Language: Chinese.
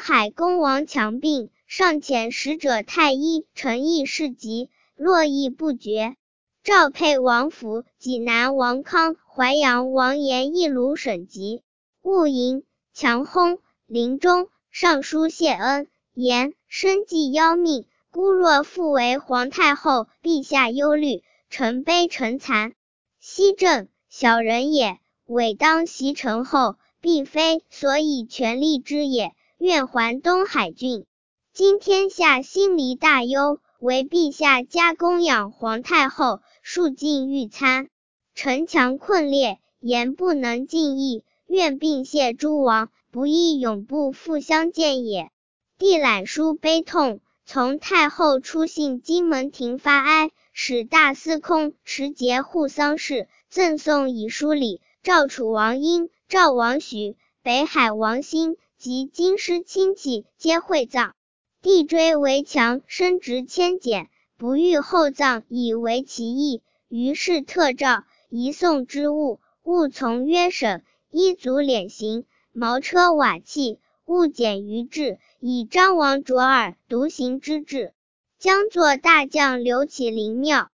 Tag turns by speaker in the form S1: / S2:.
S1: 海恭王强病，上遣使者太医，陈毅事急，络绎不绝。赵沛王府、济南王康、淮阳王延一卢省疾，戊寅，强薨。临终，上书谢恩，言生计夭命，孤若复为皇太后，陛下忧虑，臣悲臣残。昔朕小人也，委当袭臣后，必非所以全力之也，愿还东海郡。今天下心离大忧，唯陛下加供养皇太后，庶尽御餐。臣强困列，言不能尽意，愿并谢诸王，不亦永不复相见也。帝览书悲痛，从太后出信金门庭发哀，使大司空持节护丧事，赠送以书礼。赵楚王英、赵王许、北海王兴及京师亲戚皆会葬。帝追为强，升职迁简，不欲厚葬，以为其意，于是特诏移送之物，务从约省，依足敛行，茅车瓦器，勿减于制，以张王卓尔独行之制。将作大将刘启灵庙。